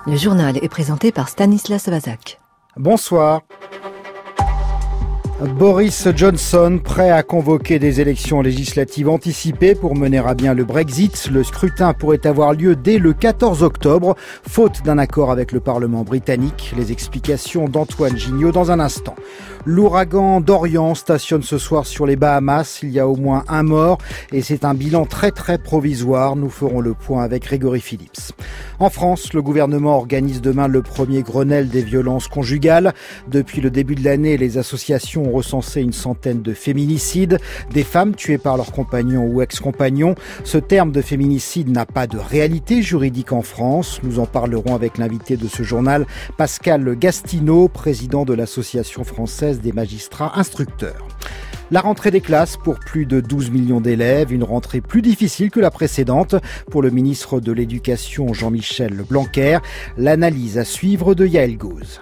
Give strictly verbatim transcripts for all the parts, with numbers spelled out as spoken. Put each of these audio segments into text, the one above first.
Le journal est présenté par Stanislas Vazak. Bonsoir. Boris Johnson prêt à convoquer des élections législatives anticipées pour mener à bien le Brexit. Le scrutin pourrait avoir lieu dès le quatorze octobre, faute d'un accord avec le Parlement britannique. Les explications d'Antoine Gignot dans un instant. L'ouragan Dorian stationne ce soir sur les Bahamas. Il y a au moins un mort et c'est un bilan très très provisoire. Nous ferons le point avec Grégory Phillips. En France, le gouvernement organise demain le premier Grenelle des violences conjugales. Depuis le début de l'année, les associations ont recensé une centaine de féminicides, des femmes tuées par leurs compagnons ou ex-compagnons. Ce terme de féminicide n'a pas de réalité juridique en France. Nous en parlerons avec l'invité de ce journal, Pascal Gastineau, président de l'Association française des magistrats instructeurs. La rentrée des classes pour plus de douze millions d'élèves, une rentrée plus difficile que la précédente pour le ministre de l'Éducation Jean-Michel Blanquer. L'analyse à suivre de Yael Gauze.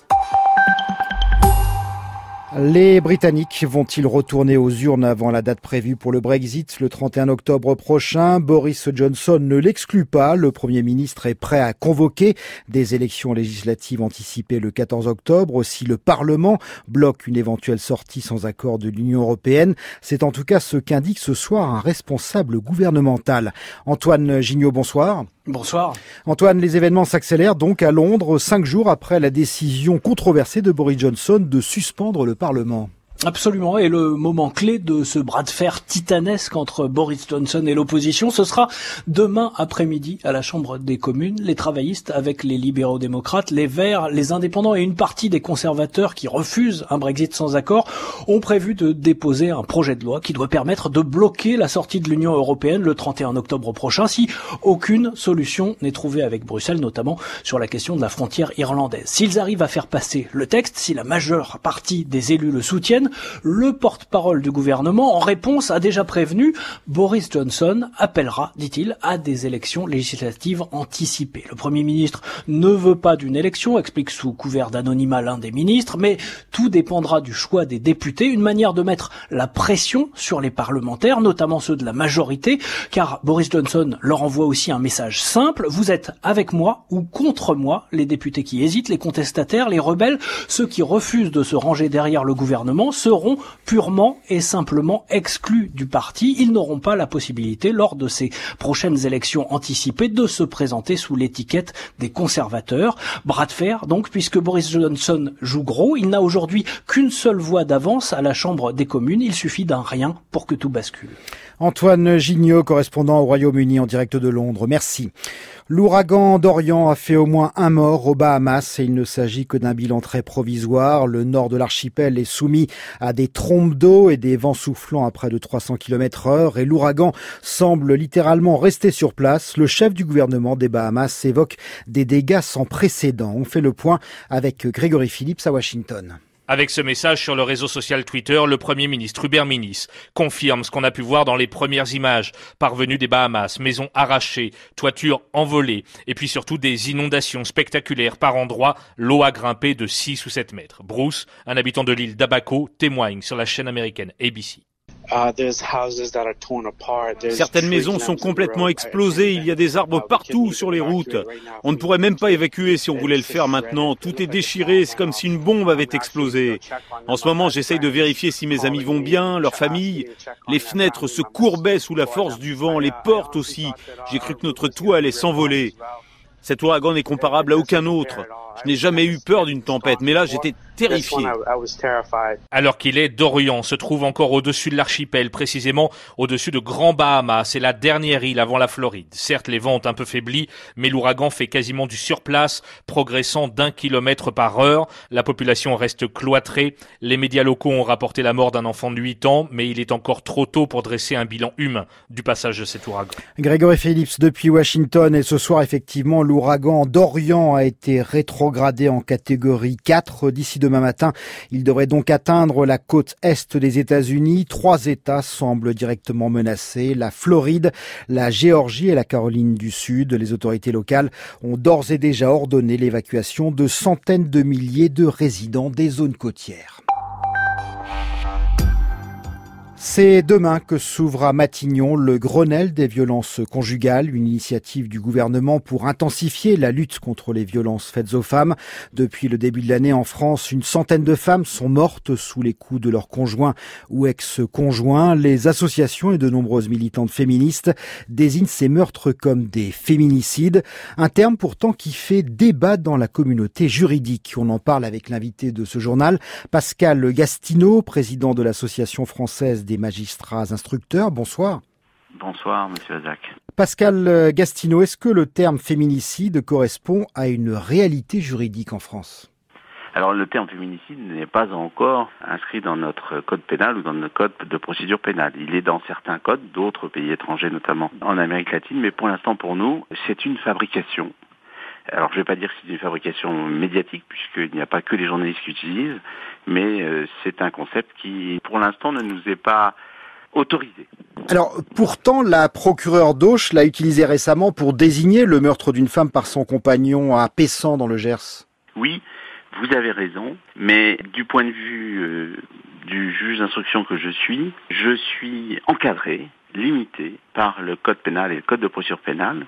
Les Britanniques vont-ils retourner aux urnes avant la date prévue pour le Brexit le trente et un octobre prochain? Boris Johnson ne l'exclut pas. Le Premier ministre est prêt à convoquer des élections législatives anticipées le quatorze octobre. Si le Parlement bloque une éventuelle sortie sans accord de l'Union européenne, c'est en tout cas ce qu'indique ce soir un responsable gouvernemental. Antoine Gignot, bonsoir. Bonsoir. Antoine, les événements s'accélèrent donc à Londres, cinq jours après la décision controversée de Boris Johnson de suspendre le Parlement. Absolument, et le moment clé de ce bras de fer titanesque entre Boris Johnson et l'opposition, ce sera demain après-midi à la Chambre des communes. Les travaillistes, avec les libéraux-démocrates, les Verts, les indépendants et une partie des conservateurs qui refusent un Brexit sans accord, ont prévu de déposer un projet de loi qui doit permettre de bloquer la sortie de l'Union européenne le trente et un octobre prochain si aucune solution n'est trouvée avec Bruxelles, notamment sur la question de la frontière irlandaise. S'ils arrivent à faire passer le texte, si la majeure partie des élus le soutiennent, le porte-parole du gouvernement, en réponse, a déjà prévenu, Boris Johnson appellera, dit-il, à des élections législatives anticipées. Le Premier ministre ne veut pas d'une élection, explique sous couvert d'anonymat l'un des ministres, mais tout dépendra du choix des députés, une manière de mettre la pression sur les parlementaires, notamment ceux de la majorité, car Boris Johnson leur envoie aussi un message simple, vous êtes avec moi ou contre moi, les députés qui hésitent, les contestataires, les rebelles, ceux qui refusent de se ranger derrière le gouvernement, seront purement et simplement exclus du parti. Ils n'auront pas la possibilité, lors de ces prochaines élections anticipées, de se présenter sous l'étiquette des conservateurs. Bras de fer, donc, puisque Boris Johnson joue gros. Il n'a aujourd'hui qu'une seule voix d'avance à la Chambre des communes. Il suffit d'un rien pour que tout bascule. Antoine Gignot, correspondant au Royaume-Uni en direct de Londres. Merci. L'ouragan Dorian a fait au moins un mort aux Bahamas et il ne s'agit que d'un bilan très provisoire. Le nord de l'archipel est soumis à des trombes d'eau et des vents soufflant à près de trois cents kilomètres heure et l'ouragan semble littéralement rester sur place. Le chef du gouvernement des Bahamas évoque des dégâts sans précédent. On fait le point avec Grégory Phillips à Washington. Avec ce message sur le réseau social Twitter, le Premier ministre Hubert Minnis confirme ce qu'on a pu voir dans les premières images parvenues des Bahamas. Maisons arrachées, toitures envolées et puis surtout des inondations spectaculaires par endroits, l'eau a grimpé de six ou sept mètres. Bruce, un habitant de l'île d'Abaco, témoigne sur la chaîne américaine A B C. Certaines maisons sont complètement explosées, il y a des arbres partout sur les routes. On ne pourrait même pas évacuer si on voulait le faire maintenant. Tout est déchiré, c'est comme si une bombe avait explosé. En ce moment, j'essaye de vérifier si mes amis vont bien, leur famille. Les fenêtres se courbaient sous la force du vent, les portes aussi. J'ai cru que notre toit allait s'envoler. Cet ouragan n'est comparable à aucun autre. Je n'ai jamais eu peur d'une tempête, mais là, j'étais terrifié. Alors qu'il est, Dorian se trouve encore au-dessus de l'archipel, précisément au-dessus de Grand Bahama. C'est la dernière île avant la Floride. Certes, les vents ont un peu faibli, mais l'ouragan fait quasiment du surplace, progressant d'un kilomètre par heure. La population reste cloîtrée. Les médias locaux ont rapporté la mort d'un enfant de huit ans, mais il est encore trop tôt pour dresser un bilan humain du passage de cet ouragan. Grégory Phillips depuis Washington. Et ce soir, effectivement, l'ouragan Dorian a été rétrogradé en catégorie quatre. D'ici demain matin, il devrait donc atteindre la côte est des États-Unis. Trois États semblent directement menacés, la Floride, la Géorgie et la Caroline du Sud. Les autorités locales ont d'ores et déjà ordonné l'évacuation de centaines de milliers de résidents des zones côtières. C'est demain que s'ouvre à Matignon le Grenelle des violences conjugales, une initiative du gouvernement pour intensifier la lutte contre les violences faites aux femmes. Depuis le début de l'année en France, une centaine de femmes sont mortes sous les coups de leurs conjoints ou ex-conjoints. Les associations et de nombreuses militantes féministes désignent ces meurtres comme des féminicides, un terme pourtant qui fait débat dans la communauté juridique. On en parle avec l'invité de ce journal, Pascal Gastineau, président de l'Association française des magistrats instructeurs. Bonsoir. Bonsoir, monsieur Azac. Pascal Gastineau, est-ce que le terme féminicide correspond à une réalité juridique en France ? Alors, le terme féminicide n'est pas encore inscrit dans notre code pénal ou dans notre code de procédure pénale. Il est dans certains codes, d'autres pays étrangers, notamment en Amérique latine, mais pour l'instant, pour nous, c'est une fabrication. Alors, je ne vais pas dire que c'est une fabrication médiatique, puisqu'il n'y a pas que les journalistes qui l'utilisent, mais euh, c'est un concept qui, pour l'instant, ne nous est pas autorisé. Alors, pourtant, la procureure d'Auch l'a utilisé récemment pour désigner le meurtre d'une femme par son compagnon à Pessan, dans le Gers. Oui, vous avez raison, mais du point de vue euh, du juge d'instruction que je suis, je suis encadré, limité par le code pénal et le code de procédure pénale,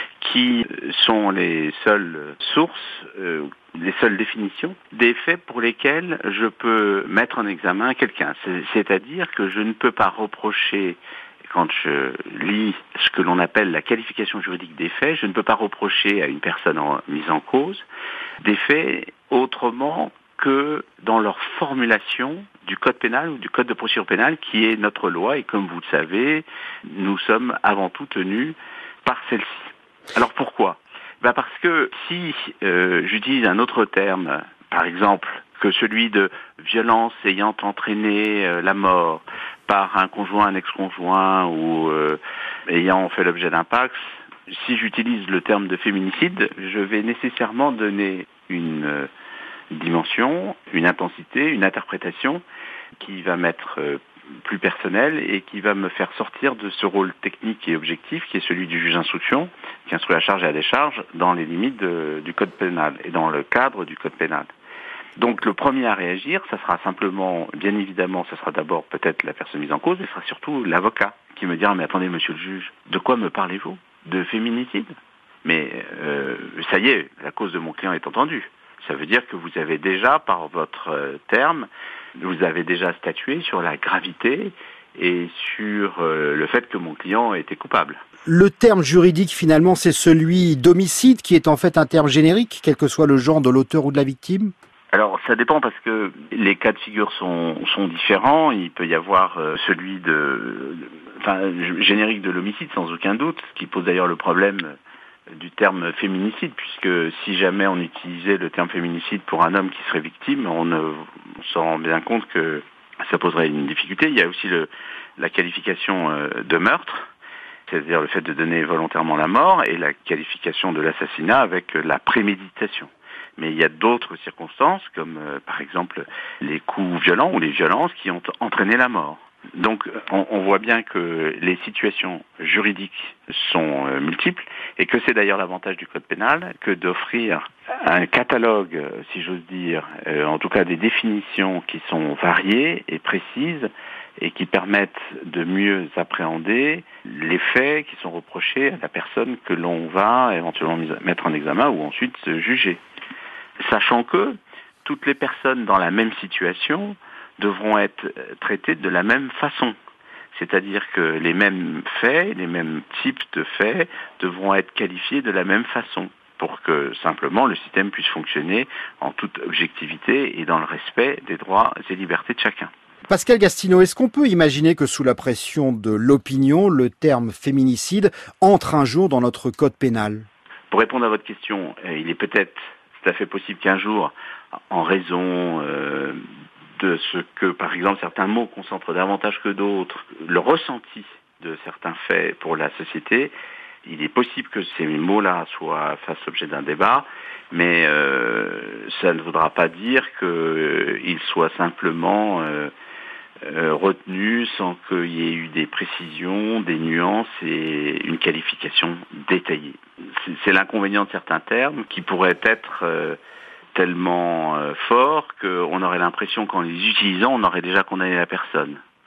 qui sont les seules sources, euh, les seules définitions des faits pour lesquels je peux mettre en examen quelqu'un. C'est, c'est-à-dire que je ne peux pas reprocher, quand je lis ce que l'on appelle la qualification juridique des faits, je ne peux pas reprocher à une personne en, mise en cause des faits autrement que dans leur formulation du code pénal ou du code de procédure pénale qui est notre loi, et comme vous le savez, nous sommes avant tout tenus par celle-ci. Alors pourquoi ? Ben parce que si euh, j'utilise un autre terme, par exemple, que celui de violence ayant entraîné euh, la mort par un conjoint, un ex-conjoint ou euh, ayant fait l'objet d'un pax, si j'utilise le terme de féminicide, je vais nécessairement donner une euh, dimension, une intensité, une interprétation qui va m'être euh, plus personnelle et qui va me faire sortir de ce rôle technique et objectif qui est celui du juge d'instruction, qui instruit la charge et la décharge dans les limites de, du code pénal et dans le cadre du code pénal. Donc le premier à réagir, ça sera simplement, bien évidemment, ça sera d'abord peut-être la personne mise en cause, et ce sera surtout l'avocat qui me dira « Mais attendez, monsieur le juge, de quoi me parlez-vous ? De féminicide ? Mais euh, ça y est, la cause de mon client est entendue. Ça veut dire que vous avez déjà, par votre euh, terme, vous avez déjà statué sur la gravité et sur euh, le fait que mon client était coupable. » Le terme juridique, finalement, c'est celui d'homicide, qui est en fait un terme générique, quel que soit le genre de l'auteur ou de la victime ? Alors, ça dépend parce que les cas de figure sont, sont différents. Il peut y avoir euh, celui de, de, enfin, générique de l'homicide, sans aucun doute, ce qui pose d'ailleurs le problème du terme féminicide, puisque si jamais on utilisait le terme féminicide pour un homme qui serait victime, on, ne, on s'en rend bien compte que ça poserait une difficulté. Il y a aussi le, la qualification euh, de meurtre, c'est-à-dire le fait de donner volontairement la mort, et la qualification de l'assassinat avec la préméditation. Mais il y a d'autres circonstances, comme euh, par exemple les coups violents ou les violences qui ont entraîné la mort. Donc on, on voit bien que les situations juridiques sont euh, multiples, et que c'est d'ailleurs l'avantage du code pénal que d'offrir un catalogue, si j'ose dire, euh, en tout cas des définitions qui sont variées et précises, et qui permettent de mieux appréhender les faits qui sont reprochés à la personne que l'on va éventuellement mettre en examen ou ensuite juger. Sachant que toutes les personnes dans la même situation devront être traitées de la même façon. C'est-à-dire que les mêmes faits, les mêmes types de faits devront être qualifiés de la même façon pour que simplement le système puisse fonctionner en toute objectivité et dans le respect des droits et libertés de chacun. Pascal Gastineau, est-ce qu'on peut imaginer que sous la pression de l'opinion, le terme féminicide entre un jour dans notre code pénal ? Pour répondre à votre question, il est peut-être tout à fait possible qu'un jour, en raison euh, de ce que, par exemple, certains mots concentrent davantage que d'autres, le ressenti de certains faits pour la société, il est possible que ces mots-là soient fassent l'objet d'un débat, mais euh, ça ne voudra pas dire qu'ils euh, soient simplement euh, euh, retenus sans qu'il y ait eu des précisions, des nuances et une qualification détaillée. C'est, c'est l'inconvénient de certains termes qui pourraient être euh, tellement euh, forts qu'on aurait l'impression qu'en les utilisant, on aurait déjà condamné la personne.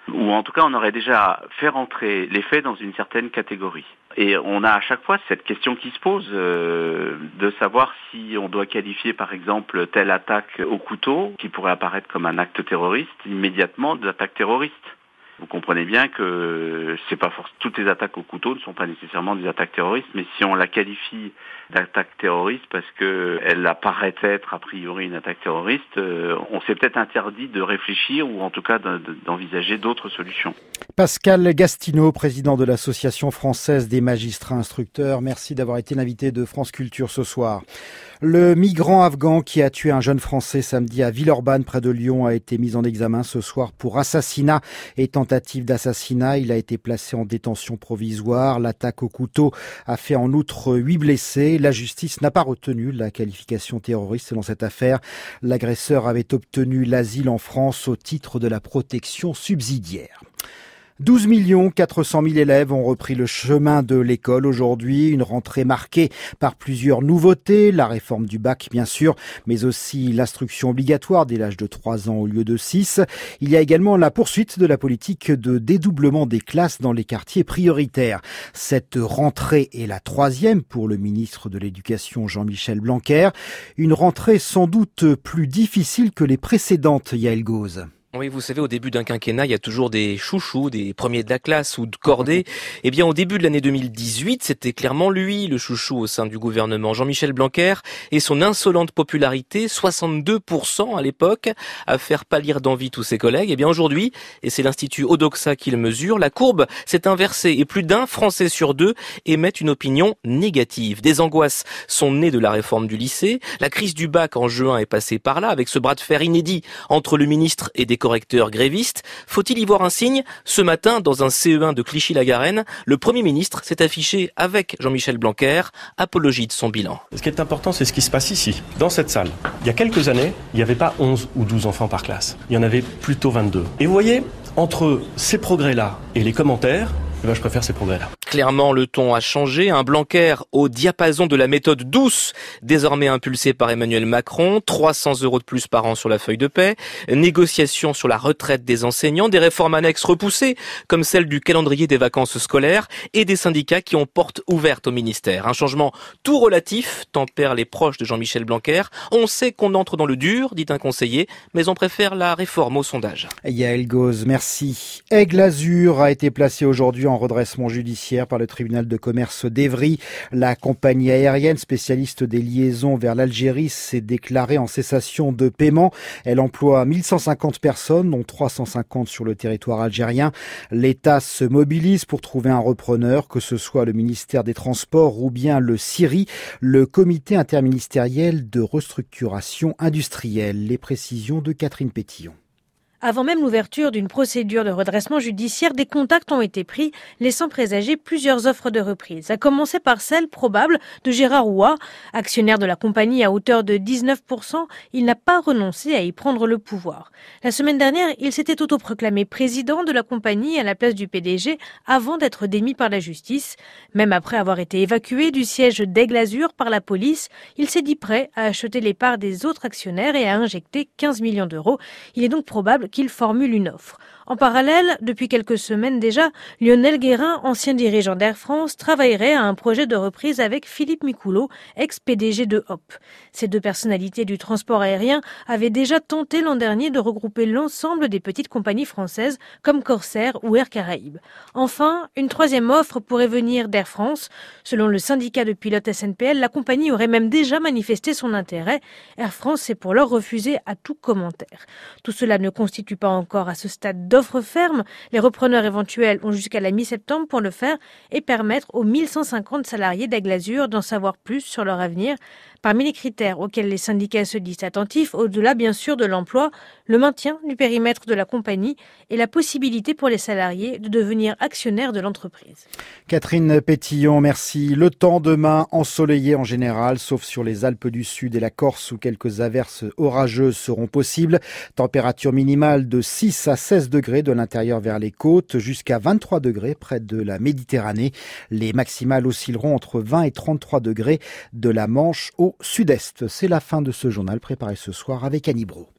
Ou en tout cas, on aurait déjà fait rentrer les faits dans une certaine catégorie. Et on a à chaque fois cette question qui se pose euh, de savoir si on doit qualifier par exemple telle attaque au couteau, qui pourrait apparaître comme un acte terroriste, immédiatement d'attaque terroriste. Vous comprenez bien que c'est pas forcément toutes les attaques au couteau ne sont pas nécessairement des attaques terroristes, mais si on la qualifie d'attaque terroriste parce que elle apparaît être a priori une attaque terroriste, euh, on s'est peut-être interdit de réfléchir ou en tout cas d'envisager d'autres solutions. Pascal Gastineau, président de l'Association française des magistrats instructeurs, merci d'avoir été l'invité de France Culture ce soir. Le migrant afghan qui a tué un jeune Français samedi à Villeurbanne près de Lyon a été mis en examen ce soir pour assassinat et tentative d'assassinat. Il a été placé en détention provisoire. L'attaque au couteau a fait en outre huit blessés. La justice n'a pas retenu la qualification terroriste dans cette affaire. L'agresseur avait obtenu l'asile en France au titre de la protection subsidiaire. douze millions quatre cent mille élèves ont repris le chemin de l'école aujourd'hui, une rentrée marquée par plusieurs nouveautés, la réforme du bac bien sûr, mais aussi l'instruction obligatoire dès l'âge de trois ans au lieu de six. Il y a également la poursuite de la politique de dédoublement des classes dans les quartiers prioritaires. Cette rentrée est la troisième pour le ministre de l'Éducation Jean-Michel Blanquer, une rentrée sans doute plus difficile que les précédentes, Yael Gauze. Oui, vous savez, au début d'un quinquennat, il y a toujours des chouchous, des premiers de la classe ou de cordée. Eh bien, au début de l'année deux mille dix-huit, c'était clairement lui, le chouchou au sein du gouvernement, Jean-Michel Blanquer, et son insolente popularité, soixante-deux pour cent à l'époque, à faire pâlir d'envie tous ses collègues. Eh bien, aujourd'hui, et c'est l'Institut Odoxa qui le mesure, la courbe s'est inversée et plus d'un Français sur deux émet une opinion négative. Des angoisses sont nées de la réforme du lycée. La crise du bac en juin est passée par là, avec ce bras de fer inédit entre le ministre et des correcteurs grévistes. Faut-il y voir un signe ? Ce matin, dans un C E un de Clichy-la-Garenne, le Premier ministre s'est affiché avec Jean-Michel Blanquer, apologie de son bilan. Ce qui est important, c'est ce qui se passe ici, dans cette salle. Il y a quelques années, il n'y avait pas onze ou douze enfants par classe. Il y en avait plutôt vingt-deux. Et vous voyez, entre ces progrès-là et les commentaires, eh ben, je préfère ces progrès-là. Clairement, le ton a changé. Un Blanquer au diapason de la méthode douce, désormais impulsé par Emmanuel Macron. trois cents euros de plus par an sur la feuille de paie. Négociations sur la retraite des enseignants. Des réformes annexes repoussées, comme celle du calendrier des vacances scolaires. Et des syndicats qui ont porte ouverte au ministère. Un changement tout relatif, tempèrent les proches de Jean-Michel Blanquer. On sait qu'on entre dans le dur, dit un conseiller, mais on préfère la réforme au sondage. Yael Gauze, merci. Aigle Azur a été placé aujourd'hui en redressement judiciaire par le tribunal de commerce d'Évry. La compagnie aérienne spécialiste des liaisons vers l'Algérie s'est déclarée en cessation de paiement. Elle emploie mille cent cinquante personnes, dont trois cent cinquante sur le territoire algérien. L'État se mobilise pour trouver un repreneur, que ce soit le ministère des Transports ou bien le C I R I, le comité interministériel de restructuration industrielle. Les précisions de Catherine Pétillon. Avant même l'ouverture d'une procédure de redressement judiciaire, des contacts ont été pris, laissant présager plusieurs offres de reprise. À commencer par celle probable de Gérard Rouat, actionnaire de la compagnie à hauteur de dix-neuf pour cent. Il n'a pas renoncé à y prendre le pouvoir. La semaine dernière, il s'était autoproclamé président de la compagnie à la place du P D G avant d'être démis par la justice. Même après avoir été évacué du siège d'Aigle Azur par la police, il s'est dit prêt à acheter les parts des autres actionnaires et à injecter quinze millions d'euros. Il est donc probable qu'il formule une offre. En parallèle, depuis quelques semaines déjà, Lionel Guérin, ancien dirigeant d'Air France, travaillerait à un projet de reprise avec Philippe Micoulot, ex-P D G de Hop. Ces deux personnalités du transport aérien avaient déjà tenté l'an dernier de regrouper l'ensemble des petites compagnies françaises comme Corsair ou Air Caraïbes. Enfin, une troisième offre pourrait venir d'Air France. Selon le syndicat de pilotes S N P L, la compagnie aurait même déjà manifesté son intérêt. Air France s'est pour l'heure refusé à tout commentaire. Tout cela ne constitue pas encore à ce stade d'offre ferme. Les repreneurs éventuels ont jusqu'à la mi-septembre pour le faire et permettre aux mille cent cinquante salariés d'Aigle Azur d'en savoir plus sur leur avenir. Parmi les critères auxquels les syndicats se disent attentifs, au-delà bien sûr de l'emploi, le maintien du périmètre de la compagnie et la possibilité pour les salariés de devenir actionnaires de l'entreprise. Catherine Pétillon, merci. Le temps demain ensoleillé en général, sauf sur les Alpes du Sud et la Corse où quelques averses orageuses seront possibles. Température minimale de six à seize degrés de l'intérieur vers les côtes, jusqu'à vingt-trois degrés près de la Méditerranée. Les maximales oscilleront entre vingt et trente-trois degrés de la Manche au sud-est. C'est la fin de ce journal préparé ce soir avec Annie Brault.